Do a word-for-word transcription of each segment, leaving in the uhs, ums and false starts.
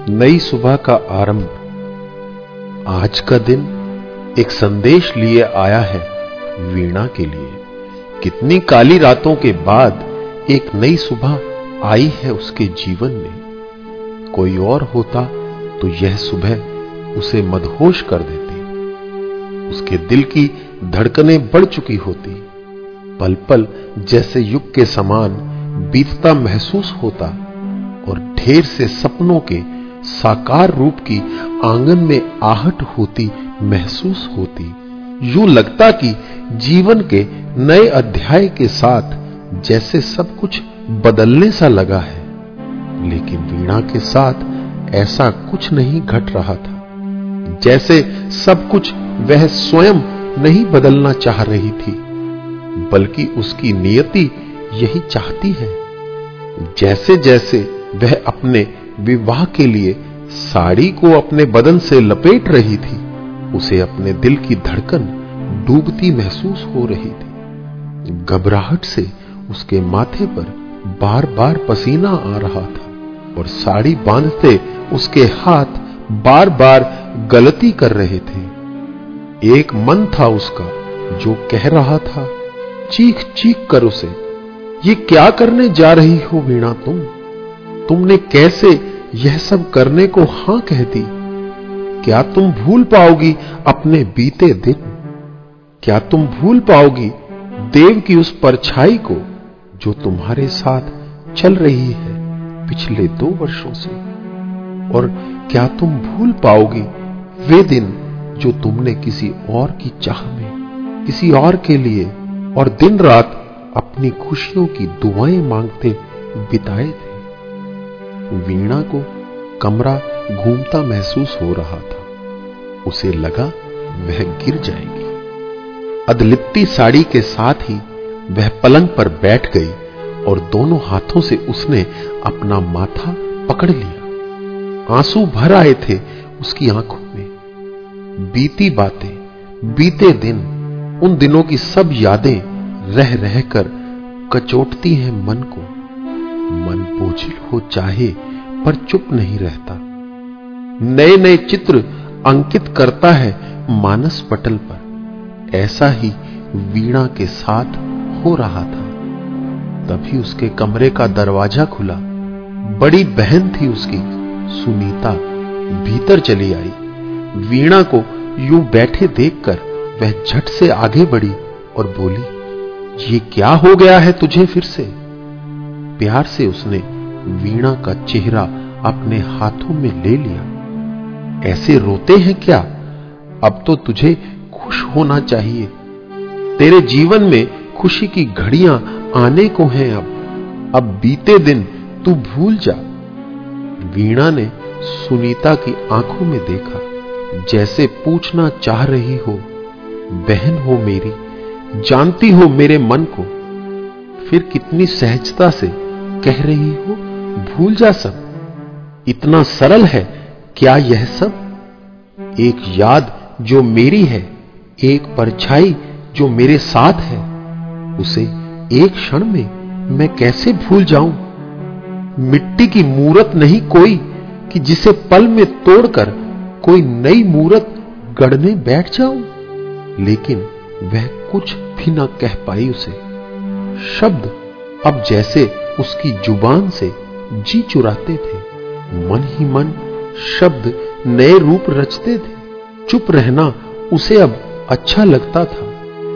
नई सुबह का आरंभ। आज का दिन एक संदेश लिए आया है वीणा के लिए। कितनी काली रातों के बाद एक नई सुबह आई है उसके जीवन में। कोई और होता तो यह सुबह उसे मदहोश कर देती। उसके दिल की धड़कनें बढ़ चुकी होती। पल पल जैसे युग के समान बीतता महसूस होता और ढेर से सपनों के साकार रूप की आंगन में आहट होती महसूस होती। यूं लगता कि जीवन के नए अध्याय के साथ जैसे सब कुछ बदलने सा लगा है। लेकिन वीणा के साथ ऐसा कुछ नहीं घट रहा था। जैसे सब कुछ वह स्वयं नहीं बदलना चाह रही थी, बल्कि उसकी नियति यही चाहती है। जैसे जैसे वह अपने विवाह के लिए साड़ी को अपने बदन से लपेट रही थी, उसे अपने दिल की धड़कन डूबती महसूस हो रही थी। घबराहट से उसके माथे पर बार बार पसीना आ रहा था और साड़ी बांधते उसके हाथ बार बार गलती कर रहे थे। एक मन था उसका जो कह रहा था चीख चीख कर उसे, ये क्या करने जा रही हो वीणा तुम? तुमने कैसे यह सब करने को हां कह दी? क्या तुम भूल पाओगी अपने बीते दिन? क्या तुम भूल पाओगी देव की उस परछाई को जो तुम्हारे साथ चल रही है पिछले दो वर्षों से? और क्या तुम भूल पाओगी वे दिन जो तुमने किसी और की चाह में, किसी और के लिए और दिन रात अपनी खुशियों की दुआएं मांगते बिताए थे? वीणा को कमरा घूमता महसूस हो रहा था। उसे लगा वह गिर जाएगी। अधलिपटी साड़ी के साथ ही वह पलंग पर बैठ गई और दोनों हाथों से उसने अपना माथा पकड़ लिया। आंसू भर आए थे उसकी आंखों में। बीती बातें, बीते दिन, उन दिनों की सब यादें रह रहकर कचोटती हैं मन को। मन बोझिल हो चाहे पर चुप नहीं रहता। नए नए चित्र अंकित करता है मानस पटल पर। ऐसा ही वीणा के साथ हो रहा था। तभी उसके कमरे का दरवाजा खुला। बड़ी बहन थी उसकी, सुनीता, भीतर चली आई। वीणा को यूं बैठे देखकर वह झट से आगे बढ़ी और बोली, ये क्या हो गया है तुझे फिर से? प्यार से उसने वीणा का चेहरा अपने हाथों में ले लिया। ऐसे रोते हैं क्या? अब तो तुझे खुश होना चाहिए। तेरे जीवन में खुशी की घड़ियां आने को हैं। अब अब बीते दिन तू भूल जा। वीणा ने सुनीता की आंखों में देखा, जैसे पूछना चाह रही हो, बहन हो मेरी, जानती हो मेरे मन को। फिर कितनी सहजता से कह रही हो, भूल जा सब। इतना सरल है क्या यह सब? एक याद जो मेरी है, एक परछाई जो मेरे साथ है, उसे एक क्षण में मैं कैसे भूल जाऊं? मिट्टी की मूरत नहीं कोई कि जिसे पल में तोड़कर कोई नई मूरत गढ़ने बैठ जाऊं। लेकिन वह कुछ भी न कह पाई उसे। शब्द अब जैसे उसकी जुबान से जी चुराते थे। मन ही मन शब्द नए रूप रचते थे। चुप रहना उसे अब अच्छा लगता था।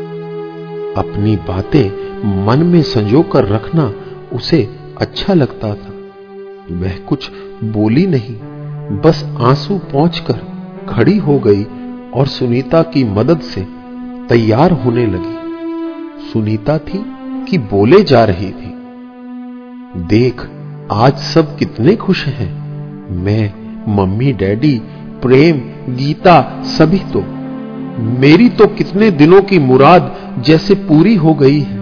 अपनी बातें मन में संजोकर रखना उसे अच्छा लगता था। वह कुछ बोली नहीं, बस आंसू पोंछकर खड़ी हो गई और सुनीता की मदद से तैयार होने लगी। सुनीता थी कि बोले जा रही थी, देख आज सब कितने खुश हैं। मैं, मम्मी, डैडी, प्रेम, गीता, सभी तो। मेरी तो कितने दिनों की मुराद जैसे पूरी हो गई है।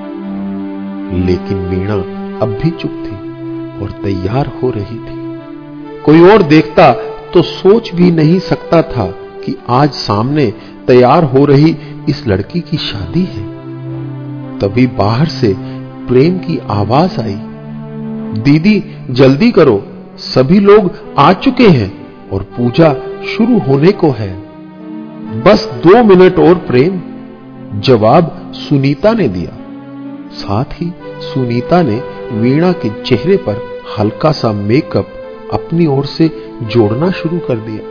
लेकिन वीणा अब भी चुप थी और तैयार हो रही थी। कोई और देखता तो सोच भी नहीं सकता था कि आज सामने तैयार हो रही इस लड़की की शादी है। तभी बाहर से प्रेम की आवाज आई, दीदी जल्दी करो, सभी लोग आ चुके हैं और पूजा शुरू होने को है। बस दो मिनट और प्रेम, जवाब सुनीता ने दिया। साथ ही सुनीता ने वीणा के चेहरे पर हल्का सा मेकअप अपनी ओर से जोड़ना शुरू कर दिया।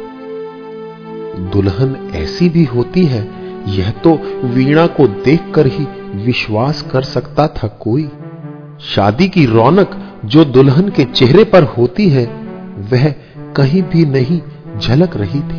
दुल्हन ऐसी भी होती है, यह तो वीणा को देखकर ही विश्वास कर सकता था कोई। शादी की रौनक जो दुल्हन के चेहरे पर होती है, वह कहीं भी नहीं झलक रही थी।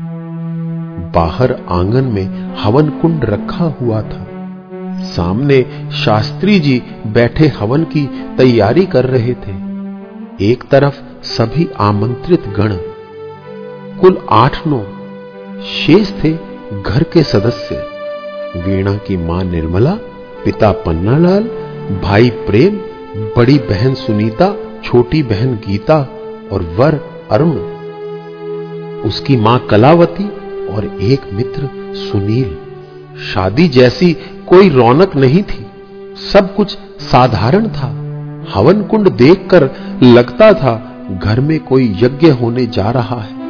बाहर आंगन में हवन कुंड रखा हुआ था। सामने शास्त्री जी बैठे हवन की तैयारी कर रहे थे। एक तरफ सभी आमंत्रित गण, कुल आठ नौ, शेष थे घर के सदस्य। वीणा की मां निर्मला, पिता पन्नालाल, भाई प्रेम, बड़ी बहन सुनीता, छोटी बहन गीता और वर अरुण, उसकी मां कलावती और एक मित्र सुनील। शादी जैसी कोई रौनक नहीं थी, सब कुछ साधारण था। हवन कुंड देखकर लगता था घर में कोई यज्ञ होने जा रहा है।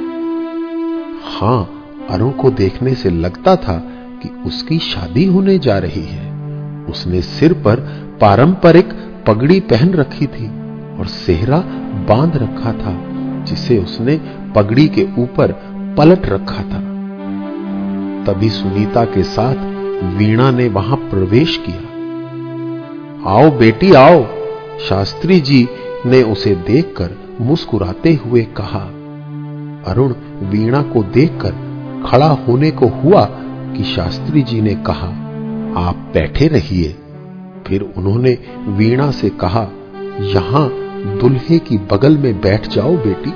हां, अरुण को देखने से लगता था कि उसकी शादी होने जा रही है। उसने सिर पर पारंपरिक पगड़ी पहन रखी थी और सेहरा बांध रखा था, जिसे उसने पगड़ी के ऊपर पलट रखा था। तभी सुनीता के साथ वीणा ने वहां प्रवेश किया। आओ बेटी आओ, शास्त्री जी ने उसे देखकर मुस्कुराते हुए कहा। अरुण वीणा को देखकर खड़ा होने को हुआ कि शास्त्री जी ने कहा, आप बैठे रहिए। फिर उन्होंने वीणा से कहा, यहां दुल्हे की बगल में बैठ जाओ बेटी।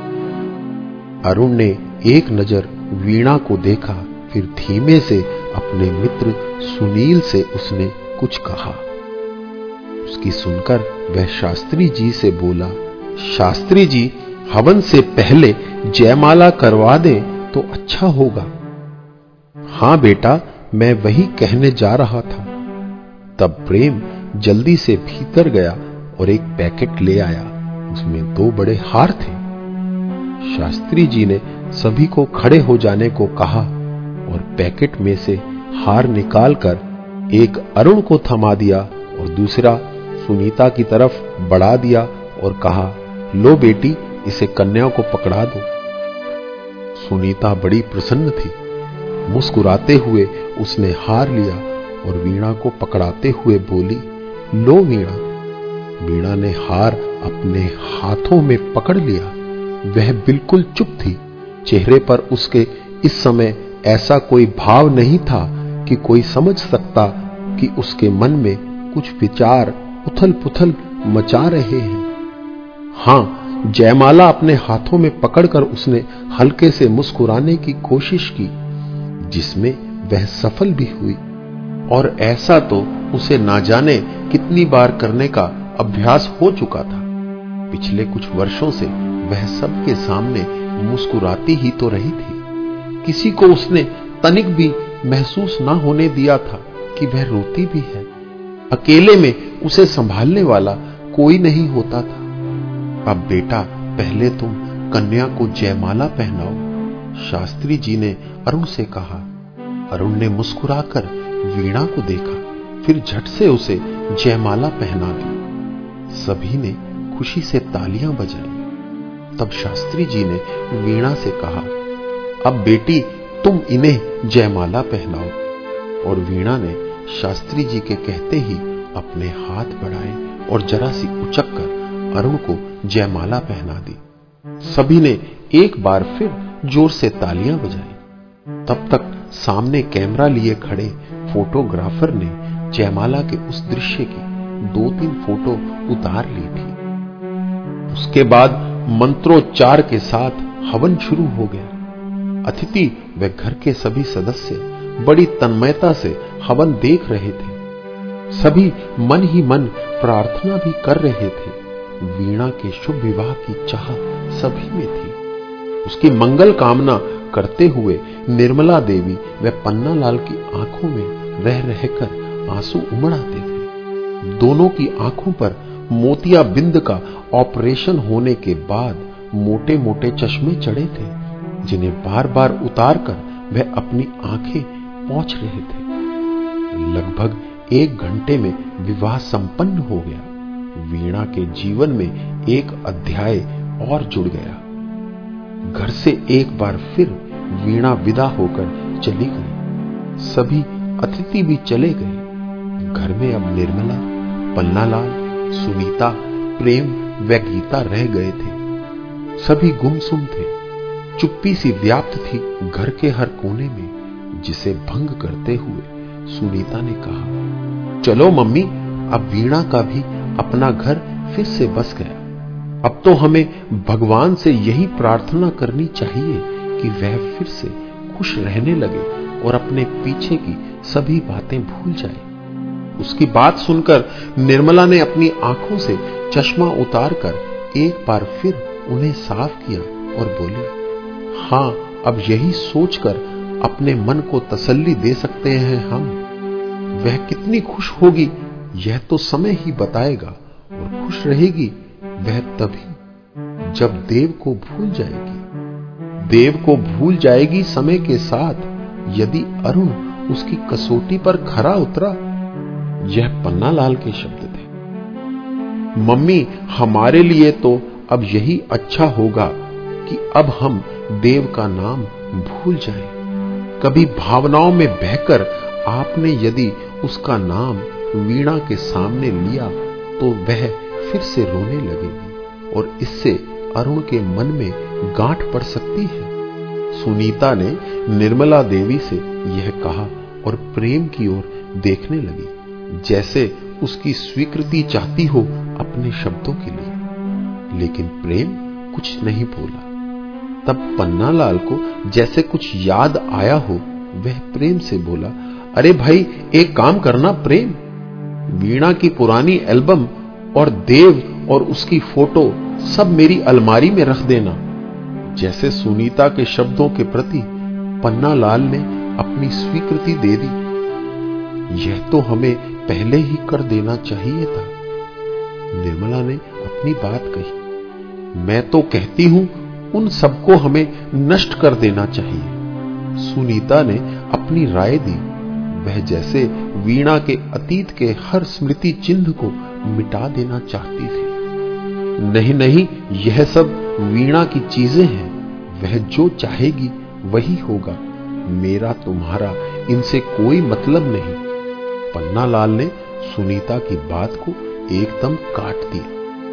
अरुण ने एक नजर वीणा को देखा, फिर धीमे से अपने मित्र सुनील से उसने कुछ कहा। उसकी सुनकर वह शास्त्री जी से बोला, शास्त्री जी, हवन से पहले जयमाला करवा दें तो अच्छा होगा। हां बेटा, मैं वही कहने जा रहा था। तब प्रेम जल्दी से भीतर गया और एक पैकेट ले आया। उसमें दो बड़े हार थे। शास्त्री जी ने सभी को खड़े हो जाने को कहा और पैकेट में से हार निकालकर एक अरुण को थमा दिया और दूसरा सुनीता की तरफ बढ़ा दिया और कहा, लो बेटी, इसे कन्या को पकड़ा दो। सुनीता बड़ी प्रसन्न थी। मुस्कुराते हुए उसने हार लिया और वीणा को पकड़ाते हुए बोली, लो वीणा। वीणा ने हार अपने हाथों में पकड़ लिया। वह बिल्कुल चुप थी। चेहरे पर उसके इस समय ऐसा कोई भाव नहीं था कि कोई समझ सकता कि उसके मन में कुछ विचार उथल पुथल मचा रहे हैं। हां, जयमाला अपने हाथों में पकड़कर उसने हल्के से मुस्कुराने की कोशिश की, जिसमें वह सफल भी हुई। और ऐसा तो उसे ना जाने कितनी बार करने का अभ्यास हो चुका था। पिछले कुछ वर्षों से वह सबके सामने मुस्कुराती ही तो रही थी। किसी को उसने तनिक भी महसूस ना होने दिया था कि वह रोती भी है। अकेले में उसे संभालने वाला कोई नहीं होता था। अब बेटा, पहले तुम कन्या को जयमाला पहनाओ, शास्त्री जी ने अरुण से कहा। अरुण ने मुस्कुराकर वीणा को देखा, फिर झट से उसे जयमाला पहना दी। सभी ने खुशी से तालियां बजाई। तब शास्त्री जी ने वीणा से कहा, अब बेटी तुम इन्हें जयमाला पहनाओ। और वीणा ने शास्त्री जी के कहते ही अपने हाथ बढ़ाए और जरा सी उचक कर अरुण को जयमाला पहना दी। सभी ने एक बार फिर जोर से तालियां बजाई। तब तक सामने कैमरा लिए खड़े फोटोग्राफर ने जयमाला के उस दृश्य की दो तीन फोटो उतार ली थी। उसके बाद मंत्रोच्चार के साथ हवन शुरू हो गया। अतिथि व घर के सभी सदस्य बड़ी तन्मयता से हवन देख रहे थे। सभी मन ही मन प्रार्थना भी कर रहे थे। वीणा के शुभ विवाह की चाह सभी में थी। उसकी मंगल कामना करते हुए निर्मला देवी व पन्नालाल की आंखों में रह रहकर आंसू उमड़ आते थे। दोनों की आंखों पर मोतिया बिंद का ऑपरेशन होने के बाद मोटे मोटे चश्मे चढ़े थे, जिन्हें बार बार उतार कर वह अपनी आंखें पोंछ रहे थे। लगभग एक घंटे में विवाह संपन्न हो गया। वीणा के जीवन में एक अध्याय और जुड़ गया। घर से एक बार फिर वीणा विदा होकर चली गई। सभी अतिथि भी चले गए। घर में अब निर्मला, पन्नालाल, सुनीता, प्रेम व गीता रह गए थे। सभी गुमसुम थे। चुप्पी सी व्याप्त थी घर के हर कोने में, जिसे भंग करते हुए सुनीता ने कहा, चलो मम्मी, अब वीणा का भी अपना घर फिर से बस गया। अब तो हमें भगवान से यही प्रार्थना करनी चाहिए कि वह फिर से खुश रहने लगे और अपने पीछे की सभी बातें भूल जाए। उसकी बात सुनकर निर्मला ने अपनी आंखों से चश्मा उतारकर एक बार फिर उन्हें साफ किया और बोली, हां, अब यही सोचकर अपने मन को तसल्ली दे सकते हैं हम। वह कितनी खुश होगी यह तो समय ही बताएगा, और खुश रहेगी वह तभी जब देव को भूल जाएगी। देव को भूल जाएगी समय के साथ यदि अरुण उसकी कसौटी पर खरा उतरा। यह पन्नालाल के शब्द थे। मम्मी, हमारे लिए तो अब यही अच्छा होगा कि अब हम देव का नाम भूल जाएं। कभी भावनाओं में बहकर आपने यदि उसका नाम वीणा के सामने लिया तो वह फिर से रोने लगेगी और इससे अरुण के मन में गांठ पड़ सकती है। सुनीता ने निर्मला देवी से यह कहा और प्रेम की ओर देखने लगी, जैसे उसकी स्वीकृति चाहती हो अपने शब्दों के लिए। लेकिन प्रेम कुछ नहीं बोला। तब पन्नालाल को जैसे कुछ याद आया हो, वह प्रेम से बोला, अरे भाई, एक काम करना प्रेम, वीणा की पुरानी एल्बम और देव और उसकी फोटो सब मेरी अलमारी में रख देना। जैसे सुनीता के शब्दों के प्रति पन्नालाल ने अपनी स्वीकृति दे दी। यह तो हमें पहले ही कर देना चाहिए था। निर्मला ने अपनी बात कही। मैं तो कहती हूं उन सबको हमें नष्ट कर देना चाहिए। सुनीता ने अपनी राय दी। वह जैसे वीणा के अतीत के हर स्मृति चिन्ह को मिटा देना चाहती थी। नहीं नहीं, यह सब वीणा की चीजें हैं। वह जो चाहेगी वही होगा। मेरा तुम्हारा इनसे कोई मतलब नहीं। पन्नालाल ने सुनीता की बात को एकदम काट दिया।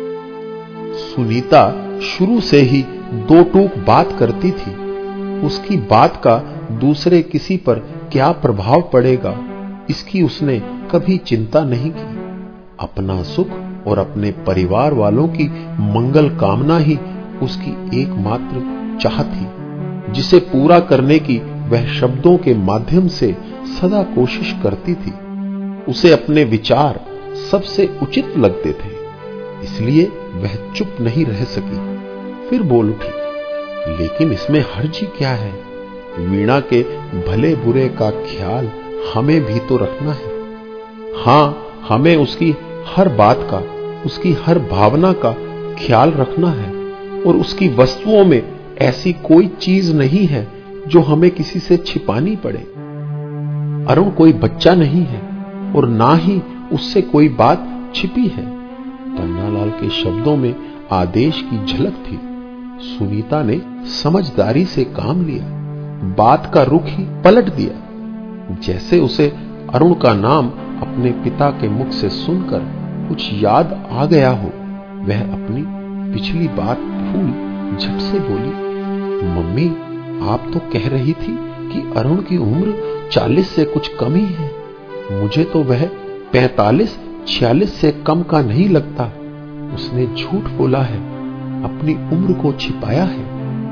सुनीता शुरू से ही दो टूक बात करती थी। उसकी बात का दूसरे किसी पर क्या प्रभाव पड़ेगा, इसकी उसने कभी चिंता नहीं की। अपना सुख और अपने परिवार वालों की मंगल कामना ही उसकी एकमात्र चाह थी, जिसे पूरा करने की वह शब्दों के माध्यम से सदा कोशिश करती थी। उसे अपने विचार सबसे उचित लगते थे, इसलिए वह चुप नहीं रह सकी। फिर बोल उठी, लेकिन इसमें हर्ज क्या है? वीणा के भले बुरे का ख्याल हमें भी तो रखना है। हां, हमें उसकी हर बात का, उसकी हर भावना का ख्याल रखना है, और उसकी वस्तुओं में ऐसी कोई चीज नहीं है जो हमें किसी से छिपानी पड़े। अरुण कोई बच्चा नहीं है और ना ही उससे कोई बात छिपी है। पन्नालाल के शब्दों में आदेश की झलक थी। सुनीता ने समझदारी से काम लिया, बात का रुख ही पलट दिया। जैसे उसे अरुण का नाम अपने पिता के मुख से सुनकर कुछ याद आ गया हो, वह अपनी पिछली बात भूल झट से बोली, मम्मी, आप तो कह रही थी कि अरुण की उम्र चालीस से कुछ कम ही है। मुझे तो वह पैंतालीस छियालीस से कम का नहीं लगता। उसने झूठ बोला है, अपनी उम्र को छिपाया है।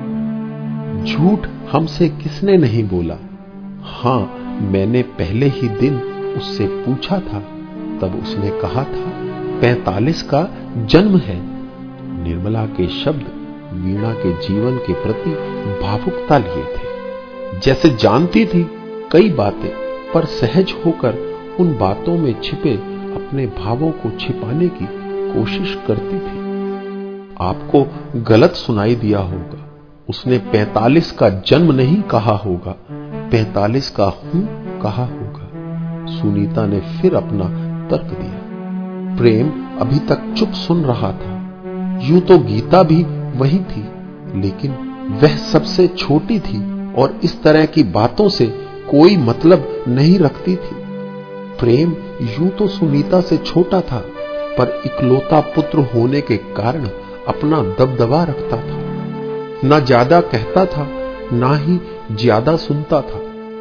झूठ हमसे किसने नहीं बोला? हां, मैंने पहले ही दिन उससे पूछा था, तब उसने कहा था पैंतालीस का जन्म है। निर्मला के शब्द वीणा के जीवन के प्रति भावुकता लिए थे। जैसे जानती थी कई बातें, पर सहज होकर उन बातों में छिपे अपने भावों को छिपाने की कोशिश करती थी। आपको गलत सुनाई दिया होगा। उसने पैंतालीस का जन्म नहीं कहा होगा, पैंतालीस का हूं कहा होगा। सुनीता ने फिर अपना तर्क दिया। प्रेम अभी तक चुप सुन रहा था। यूं तो गीता भी वही थी, लेकिन वह सबसे छोटी थी और इस तरह की बातों से कोई मतलब नहीं रखती थी। प्रेम यूं तो सुनीता से छोटा था, पर इकलौता पुत्र होने के कारण अपना दबदबा रखता था। ना ज्यादा कहता था, ना ही ज्यादा सुनता था।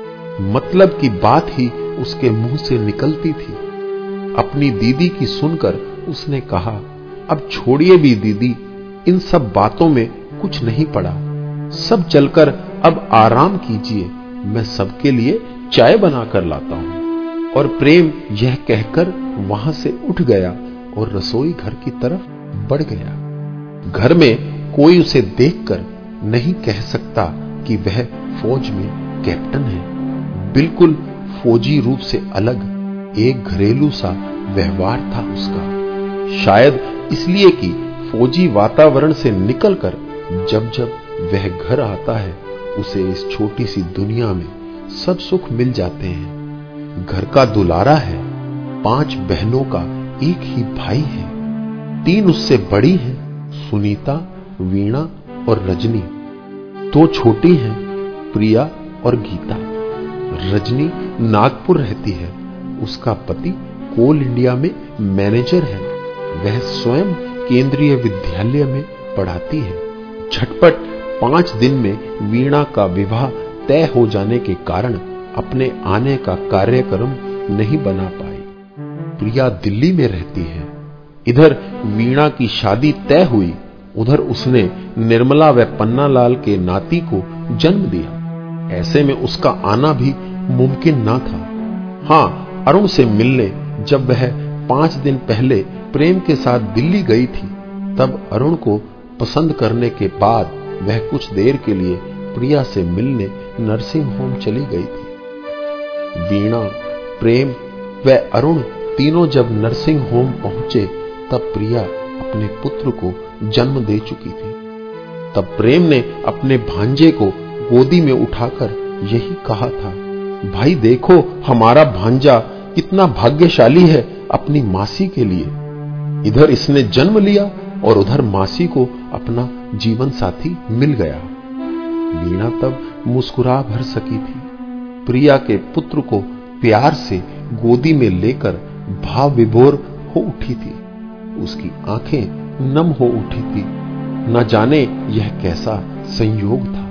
मतलब की बात ही उसके मुंह से निकलती थी। अपनी दीदी की सुनकर उसने कहा, अब छोड़िए भी दीदी, इन सब बातों में कुछ नहीं पड़ा। सब चलकर अब आराम कीजिए, मैं सबके लिए चाय बनाकर लाता हूं। और प्रेम यह कहकर वहां से उठ गया और रसोई घर की तरफ बढ़ गया। घर में कोई उसे देखकर नहीं कह सकता कि वह फौज में कैप्टन है। बिल्कुल फौजी रूप से अलग एक घरेलू सा व्यवहार था उसका। शायद इसलिए कि फौजी वातावरण से निकलकर जब जब वह घर आता है, उसे इस छोटी सी दुनिया में सब सुख मिल जाते हैं। घर का दुलारा है, पांच बहनों का एक ही भाई है। तीन उससे बड़ी हैं, सुनीता, वीणा और रजनी। दो छोटी हैं, प्रिया और गीता। रजनी नागपुर रहती है। उसका पति कोल इंडिया में मैनेजर है। वह स्वयं केंद्रीय विद्यालय में पढ़ाती है। झटपट पांच दिन में वीणा का विवाह तय हो जाने के कारण अपने आने का कार्यक्रम नहीं बना पाई। प्रिया दिल्ली में रहती है। इधर वीणा की शादी तय हुई, उधर उसने निर्मला व पन्नालाल के नाती को जन्म दिया। ऐसे में उसका आना भी मुमकिन ना था। हां, अरुण से मिलने जब वह पांच दिन पहले प्रेम के साथ दिल्ली गई थी, तब अरुण को पसंद करने के बाद वह कुछ देर के लिए प्रिया से मिलने नर्सिंग होम चली गई थी। वीणा, प्रेम व अरुण तीनों जब नर्सिंग होम पहुंचे, तब प्रिया अपने पुत्र को जन्म दे चुकी थी। तब प्रेम ने अपने भांजे को गोदी में उठाकर यही कहा था, भाई देखो हमारा भांजा कितना भाग्यशाली है अपनी मासी के लिए। इधर इसने जन्म लिया और उधर मासी को अपना जीवन साथी मिल गया। वीणा तब मुस्कुरा भर सकी थी। प्रिया के पुत्र को प्यार से गोदी में लेकर भाव विभोर हो उठी थी। उसकी आंखें नम हो उठी थी। न जाने यह कैसा संयोग था।